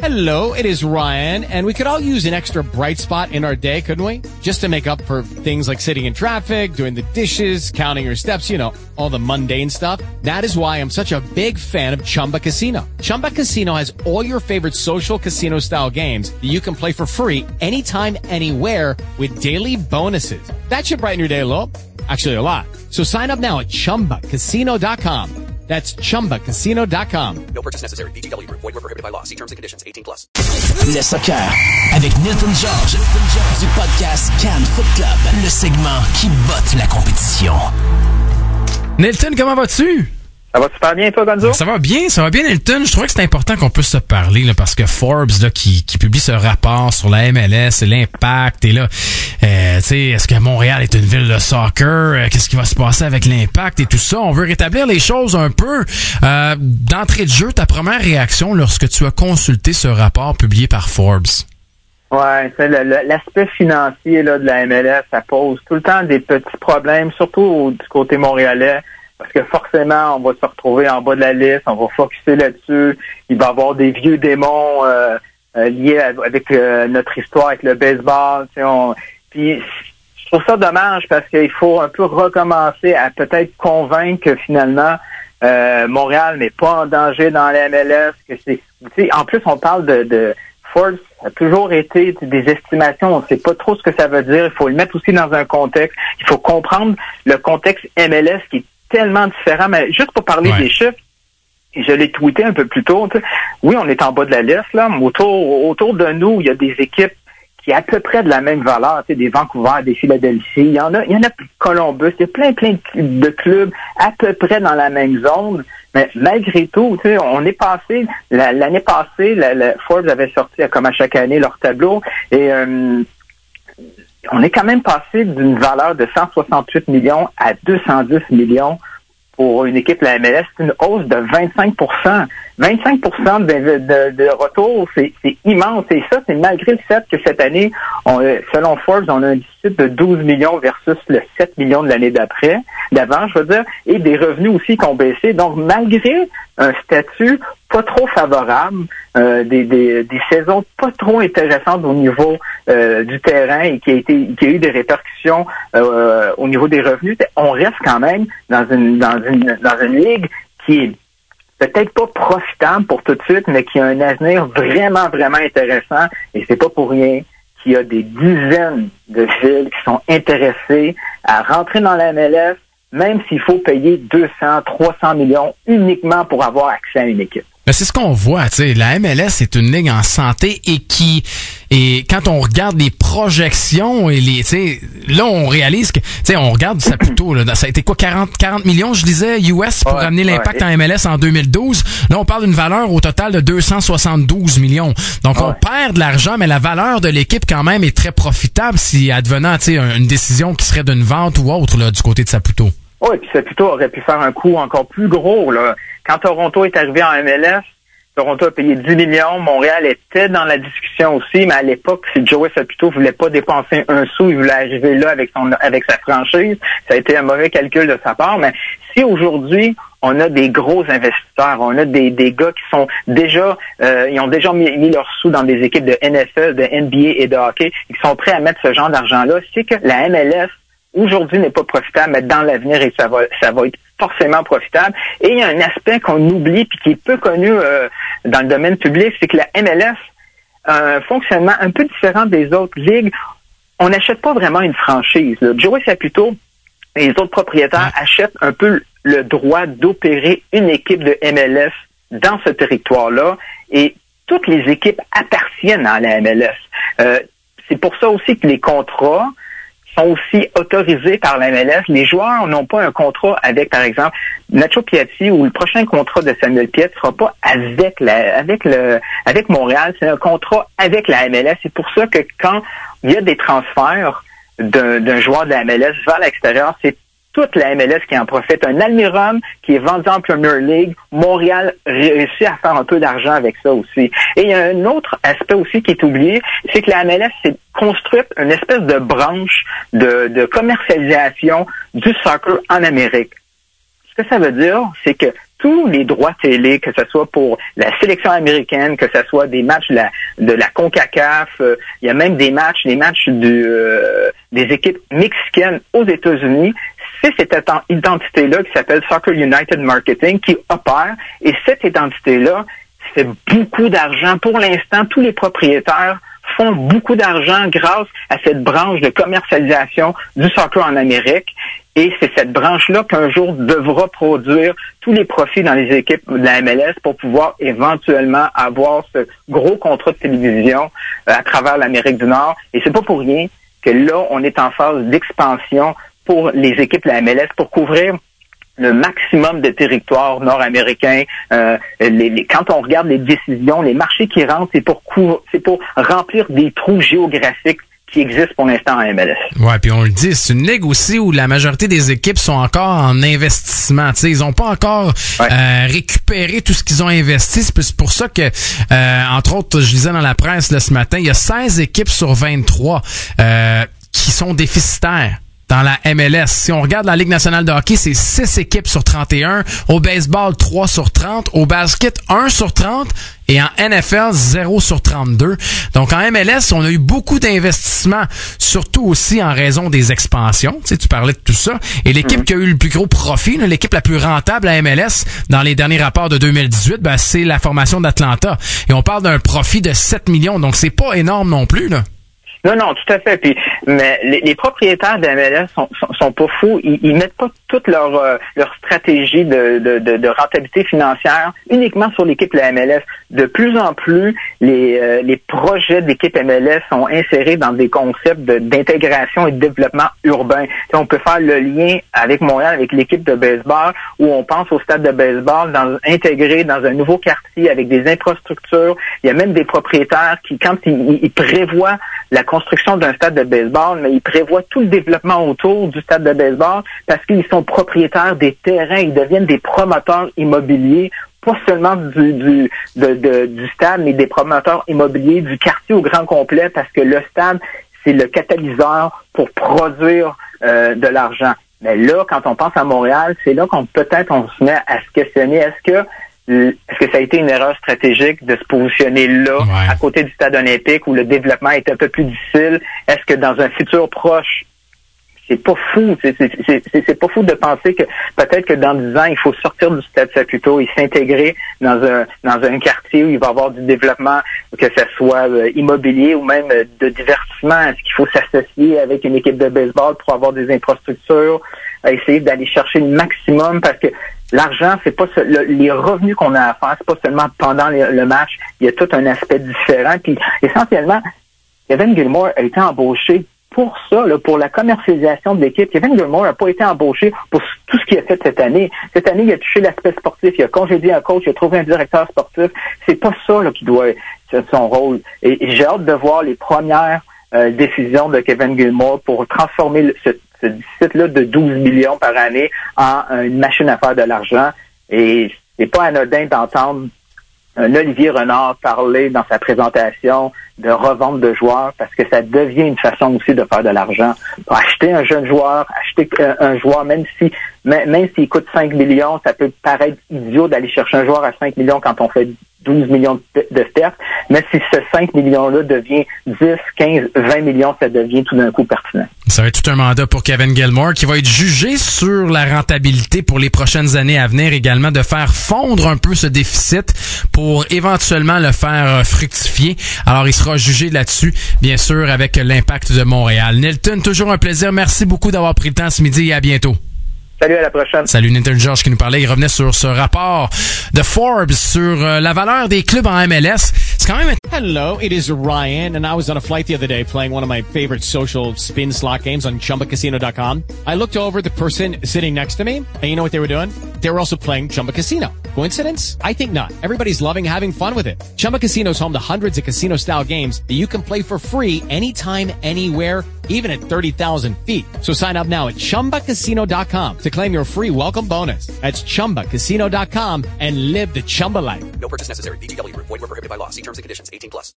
Hello, it is Ryan, and we could all use an extra bright spot in our day, couldn't we? Just to make up for things like sitting in traffic, doing the dishes, counting your steps, you know, all the mundane stuff. That is why I'm such a big fan of Chumba Casino. Chumba Casino has all your favorite social casino-style games that you can play for free anytime, anywhere with daily bonuses. That should brighten your day a little. Actually, a lot. So sign up now at ChumbaCasino.com. That's ChumbaCasino.com. No purchase necessary. VGW Group. Void where prohibited by law. See terms and conditions. 18+. Le soccer avec Nilton George du podcast Cannes Foot Club. Le segment qui botte la compétition. Nilton, comment vas-tu? Ça va super bien, toi, Gonzo? Ça va bien, Nilton. Je trouvais que c'est important qu'on puisse se parler, là, parce que Forbes, là, qui publie ce rapport sur la MLS et l'impact, et là, tu sais, est-ce que Montréal est une ville de soccer? Qu'est-ce qui va se passer avec l'impact et tout ça? On veut rétablir les choses un peu. D'entrée de jeu, ta première réaction lorsque tu as consulté ce rapport publié par Forbes? Ouais, c'est l'aspect financier là de la MLS, ça pose tout le temps des petits problèmes, surtout du côté montréalais. Parce que forcément, on va se retrouver en bas de la liste, on va focusser là-dessus. Il va y avoir des vieux démons liés avec notre histoire avec le baseball. Puis je trouve ça dommage parce qu'il faut un peu recommencer à peut-être convaincre que finalement Montréal n'est pas en danger dans la MLS. Que en plus, on parle de Forbes a toujours été des estimations. On ne sait pas trop ce que ça veut dire. Il faut le mettre aussi dans un contexte. Il faut comprendre le contexte MLS qui est tellement différent, mais juste pour parler des chiffres, je l'ai tweeté un peu plus tôt, oui, on est en bas de la liste, là, mais autour de nous, il y a des équipes qui ont à peu près de la même valeur, des Vancouver, des Philadelphie, il y en a Columbus, il y a plein de clubs à peu près dans la même zone, mais malgré tout, on est passé, l'année passée, Forbes avait sorti, comme à chaque année, leur tableau, et on est quand même passé d'une valeur de 168 millions à 210 millions pour une équipe de la MLS. C'est une hausse de 25%. 25% de retour, c'est immense. Et ça, c'est malgré le fait que cette année, selon Forbes, on a un déficit de 12 millions versus le 7 millions de l'année d'avant, je veux dire, et des revenus aussi qui ont baissé. Donc, malgré un statut pas trop favorable, des saisons pas trop intéressantes au niveau du terrain et qui a eu des répercussions au niveau des revenus, on reste quand même dans une ligue qui est peut-être pas profitable pour tout de suite, mais qui a un avenir vraiment, vraiment intéressant. Et c'est pas pour rien qu'il y a des dizaines de villes qui sont intéressées à rentrer dans la MLS, même s'il faut payer 200, 300 millions uniquement pour avoir accès à une équipe. Ben c'est ce qu'on voit, tu sais, la MLS est une ligue en santé et quand on regarde les projections et tu sais, là on réalise que, tu sais, on regarde ça plutôt, là, ça a été quoi, 40 millions, je disais, US pour amener l'impact en MLS en 2012. Là, on parle d'une valeur au total de 272 millions. Donc, on perd de l'argent, mais la valeur de l'équipe quand même est très profitable si advenant, tu sais, une décision qui serait d'une vente ou autre, là, du côté de Saputo. Oui, puis Saputo aurait pu faire un coup encore plus gros, là. Quand Toronto est arrivé en MLS, Toronto a payé 10 millions. Montréal était dans la discussion aussi, mais à l'époque, si Joey Saputo voulait pas dépenser un sou, il voulait arriver là avec sa franchise. Ça a été un mauvais calcul de sa part. Mais si aujourd'hui, on a des gros investisseurs, on a des gars qui sont déjà, ils ont déjà mis leurs sous dans des équipes de NFL, de NBA et de hockey, et qui sont prêts à mettre ce genre d'argent-là, c'est que la MLS aujourd'hui n'est pas profitable, mais dans l'avenir, ça va être forcément profitable. Et il y a un aspect qu'on oublie puis qui est peu connu dans le domaine public, c'est que la MLS a un fonctionnement un peu différent des autres ligues. On n'achète pas vraiment une franchise, là. Joey Saputo et les autres propriétaires achètent un peu le droit d'opérer une équipe de MLS dans ce territoire-là, et toutes les équipes appartiennent à la MLS. C'est pour ça aussi que les contrats sont aussi autorisés par la MLS. Les joueurs n'ont pas un contrat avec, par exemple, Nacho Piatti, ou le prochain contrat de Samuel Piette sera pas avec Montréal, c'est un contrat avec la MLS. C'est pour ça que quand il y a des transferts d'un joueur de la MLS vers l'extérieur, c'est toute la MLS qui en profite. Un Almiron qui est vendu en Premier League, Montréal réussit à faire un peu d'argent avec ça aussi. Et il y a un autre aspect aussi qui est oublié, c'est que la MLS s'est construite une espèce de branche de commercialisation du soccer en Amérique. Ce que ça veut dire, c'est que tous les droits télé, que ce soit pour la sélection américaine, que ce soit des matchs de la CONCACAF, il y a même des matchs des équipes mexicaines aux États-Unis. C'est cette identité-là qui s'appelle Soccer United Marketing qui opère, et cette identité-là fait beaucoup d'argent. Pour l'instant, tous les propriétaires font beaucoup d'argent grâce à cette branche de commercialisation du soccer en Amérique. Et c'est cette branche-là qu'un jour devra produire tous les profits dans les équipes de la MLS pour pouvoir éventuellement avoir ce gros contrat de télévision à travers l'Amérique du Nord. Et c'est pas pour rien que là, on est en phase d'expansion pour les équipes de la MLS pour couvrir le maximum de territoires nord-américains. Quand on regarde les décisions, les marchés qui rentrent, c'est pour remplir des trous géographiques qui existent pour l'instant en MLS. Ouais, puis on le dit, c'est une ligue aussi où la majorité des équipes sont encore en investissement. Tu sais, ils ont pas encore récupéré tout ce qu'ils ont investi. C'est pour ça que, entre autres, je lisais dans la presse là, ce matin, il y a 16 équipes sur 23 qui sont déficitaires dans la MLS. Si on regarde la Ligue nationale de hockey, c'est 6 équipes sur 31. Au baseball, 3 sur 30. Au basket, 1 sur 30. Et en NFL, 0 sur 32. Donc, en MLS, on a eu beaucoup d'investissements, surtout aussi en raison des expansions. Tu sais, tu parlais de tout ça. Et l'équipe qui a eu le plus gros profit, là, l'équipe la plus rentable à MLS dans les derniers rapports de 2018, ben, c'est la formation d'Atlanta. Et on parle d'un profit de 7 millions. Donc, c'est pas énorme non plus, là. Non, tout à fait. Puis, mais les propriétaires de MLS sont pas fous. Ils mettent pas toute leur stratégie de rentabilité financière uniquement sur l'équipe de la MLS. De plus en plus, les projets d'équipe MLS sont insérés dans des concepts d'intégration et de développement urbain. T'sais, on peut faire le lien avec Montréal, avec l'équipe de baseball, où on pense au stade de baseball intégré dans un nouveau quartier avec des infrastructures. Il y a même des propriétaires qui, quand ils prévoient la construction d'un stade de baseball, mais ils prévoient tout le développement autour du stade de baseball parce qu'ils sont propriétaires des terrains, ils deviennent des promoteurs immobiliers, pas seulement du stade, mais des promoteurs immobiliers du quartier au grand complet, parce que le stade, c'est le catalyseur pour produire de l'argent. Mais là, quand on pense à Montréal, c'est là qu'on se met à se questionner, est-ce que ça a été une erreur stratégique de se positionner là, à côté du stade olympique, où le développement est un peu plus difficile? Est-ce que dans un futur proche, c'est pas fou, c'est pas fou de penser que peut-être que dans 10 ans, il faut sortir du stade Saputo et s'intégrer dans un quartier où il va y avoir du développement, que ce soit immobilier ou même de divertissement. Est-ce qu'il faut s'associer avec une équipe de baseball pour avoir des infrastructures, essayer d'aller chercher le maximum, parce que l'argent, c'est pas les revenus qu'on a à faire, c'est pas seulement pendant le match, il y a tout un aspect différent. Puis essentiellement, Kevin Gilmour a été embauché pour ça, là, pour la commercialisation de l'équipe. Kevin Gilmour n'a pas été embauché pour tout ce qu'il a fait cette année. Cette année, il a touché l'aspect sportif, il a congédié un coach, il a trouvé un directeur sportif. C'est pas ça là qui doit être son rôle. Et j'ai hâte de voir les premières décisions de Kevin Gilmour pour transformer ce site-là de 12 millions par année en une machine à faire de l'argent. Et c'est pas anodin d'entendre un Olivier Renard parler dans sa présentation de revente de joueurs, parce que ça devient une façon aussi de faire de l'argent. Pour acheter un jeune joueur, acheter un joueur, même s'il coûte 5 millions, ça peut paraître idiot d'aller chercher un joueur à 5 millions quand on fait 12 millions de pertes, mais si ce 5 millions-là devient 10, 15, 20 millions, ça devient tout d'un coup pertinent. Ça va être tout un mandat pour Kevin Gilmour, qui va être jugé sur la rentabilité pour les prochaines années à venir, également de faire fondre un peu ce déficit pour éventuellement le faire fructifier. Alors, il sera jugé là-dessus, bien sûr, avec l'Impact de Montréal. Nilton, toujours un plaisir. Merci beaucoup d'avoir pris le temps ce midi et à bientôt. Salut, à la prochaine. Salut, Nilton George qui nous parlait. Il revenait sur ce rapport de Forbes sur la valeur des clubs en MLS. C'est quand même... Hello, it is Ryan, and I was on a flight the other day playing one of my favorite social spin slot games on ChumbaCasino.com. I looked over the person sitting next to me, and you know what they were doing? They were also playing Chumba Casino. Coincidence? I think not. Everybody's loving having fun with it. Chumba Casino is home to hundreds of casino-style games that you can play for free anytime, anywhere, even at 30,000 feet. So sign up now at ChumbaCasino.com to claim your free welcome bonus. That's ChumbaCasino.com and live the Chumba life. No purchase necessary. VGW Group. Void where prohibited by law. See terms and conditions. 18+.